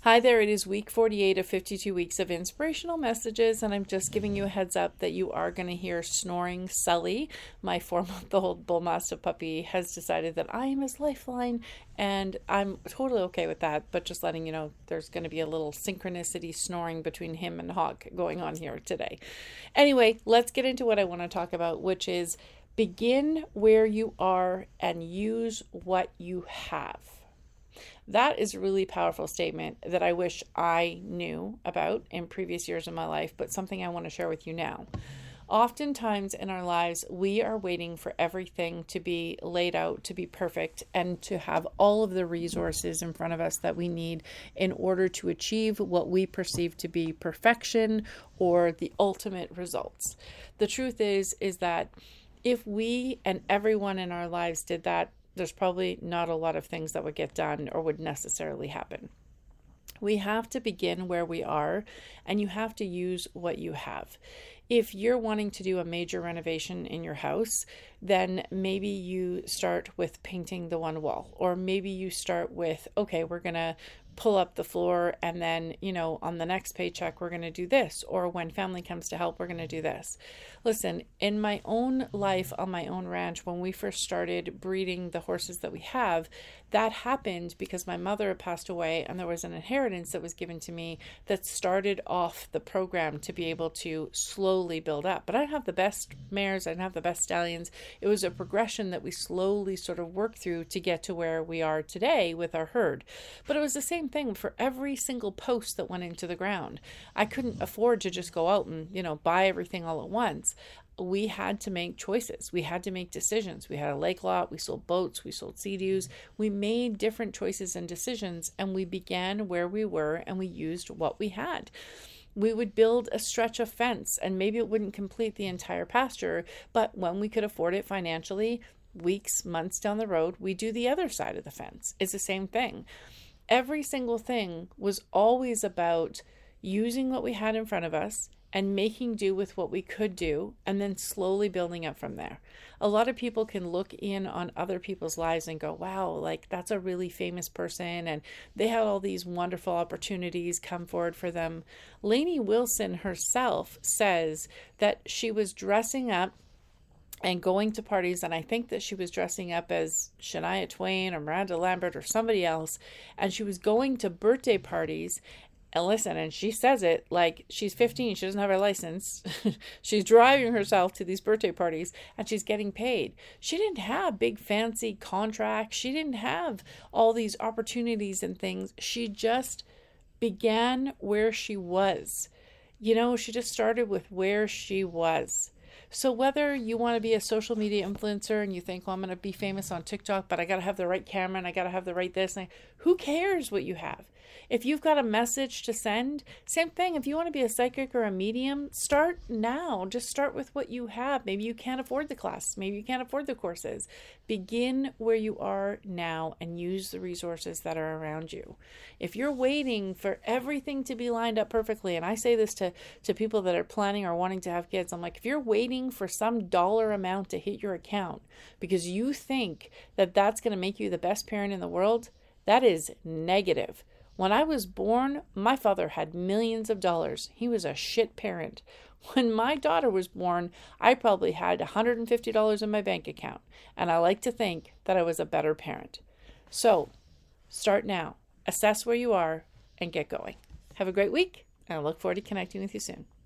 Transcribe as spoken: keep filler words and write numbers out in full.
Hi there, it is week forty-eight of fifty-two weeks of inspirational messages, and I'm just giving you a heads up that you are going to hear snoring Sully. My four-month-old bull mastiff puppy has decided that I am his lifeline, and I'm totally okay with that, but just letting you know there's going to be a little synchronicity snoring between him and Hawk going on here today. Anyway, let's get into what I want to talk about, which is begin where you are and use what you have. That is a really powerful statement that I wish I knew about in previous years of my life, but something I want to share with you now. Oftentimes in our lives, we are waiting for everything to be laid out, to be perfect, and to have all of the resources in front of us that we need in order to achieve what we perceive to be perfection or the ultimate results. The truth is, is that if we and everyone in our lives did that, there's probably not a lot of things that would get done or would necessarily happen. We have to begin where we are, and you have to use what you have. If you're wanting to do a major renovation in your house, then maybe you start with painting the one wall, or maybe you start with, okay, we're going to pull up the floor, and then, you know, on the next paycheck, we're going to do this, or when family comes to help, we're going to do this. Listen, in my own life on my own ranch, when we first started breeding the horses that we have, that happened because my mother had passed away, and there was an inheritance that was given to me that started off the program to be able to slowly build up. But I didn't have the best mares, I didn't have the best stallions. It was a progression that we slowly sort of worked through to get to where we are today with our herd. But it was the same thing for every single post that went into the ground. I couldn't afford to just go out and, you know, buy everything all at once. We had to make choices. We had to make decisions. We had a lake lot. We sold boats. We sold sea-doos. We made different choices and decisions, and we began where we were, and we used what we had. We would build a stretch of fence, and maybe it wouldn't complete the entire pasture, but when we could afford it financially, weeks, months down the road, we do the other side of the fence. It's the same thing. Every single thing was always about using what we had in front of us and making do with what we could do, and then slowly building up from there. A lot of people can look in on other people's lives and go, wow, like that's a really famous person, and they had all these wonderful opportunities come forward for them. Lainey Wilson herself says that she was dressing up and going to parties, and I think that she was dressing up as Shania Twain or Miranda Lambert or somebody else, and she was going to birthday parties. And listen, and she says it like she's fifteen, she doesn't have her license. She's driving herself to these birthday parties and she's getting paid. She didn't have big fancy contracts. She didn't have all these opportunities and things. She just began where she was. You know, she just started with where she was. So whether you want to be a social media influencer and you think, well, I'm going to be famous on TikTok, but I got to have the right camera and I got to have the right this, and who cares what you have? If you've got a message to send, same thing. If you want to be a psychic or a medium, start now. Just start with what you have. Maybe you can't afford the class. Maybe you can't afford the courses. Begin where you are now and use the resources that are around you. If you're waiting for everything to be lined up perfectly, and I say this to, to people that are planning or wanting to have kids, I'm like, if you're waiting for some dollar amount to hit your account because you think that that's going to make you the best parent in the world, that is negative. When I was born, my father had millions of dollars. He was a shit parent. When my daughter was born, I probably had one hundred fifty dollars in my bank account, and I like to think that I was a better parent. So, start now. Assess where you are and get going. Have a great week, and I look forward to connecting with you soon.